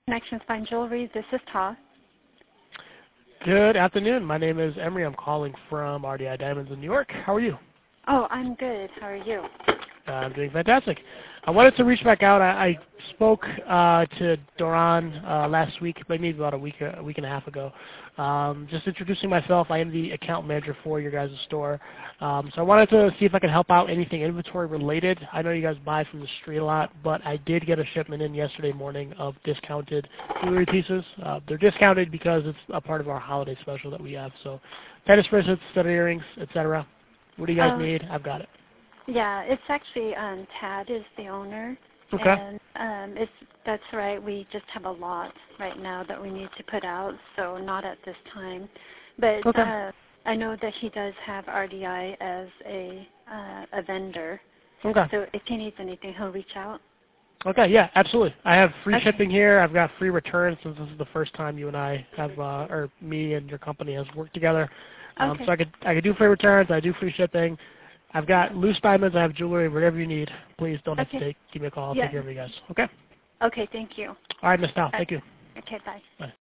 Connections Fine Jewelry. This is Ta. Good afternoon. My name is Emery. I'm calling from RDI Diamonds in New York. How are you? Oh, I'm good. How are you? I'm doing fantastic. I wanted to reach back out. I spoke to Doran last week, maybe about a week and a half ago. Just introducing myself. I am the account manager for your guys' store. So I wanted to see if I could help out anything inventory related. I know you guys buy from the street a lot, but I did get a shipment in yesterday morning of discounted jewelry pieces. They're discounted because it's a part of our holiday special that we have. So tennis bracelets, stud earrings, etc. What do you guys need? I've got it. Yeah, it's actually Tad is the owner. Okay. And that's right. We just have a lot right now that we need to put out, so not at this time. But okay. I know that he does have RDI as a vendor. Okay. So if he needs anything, he'll reach out. Okay, yeah, absolutely. I have free shipping here. I've got free returns since this is the first time you and I have, or me and your company has worked together. So I could do free returns. I do free shipping. I've got loose diamonds. I have jewelry. Whatever you need, please don't hesitate. Give me a call. I'll take care of you guys. Okay? Okay, thank you. All right, Ms. Tao. Thank you. Okay, bye. Bye.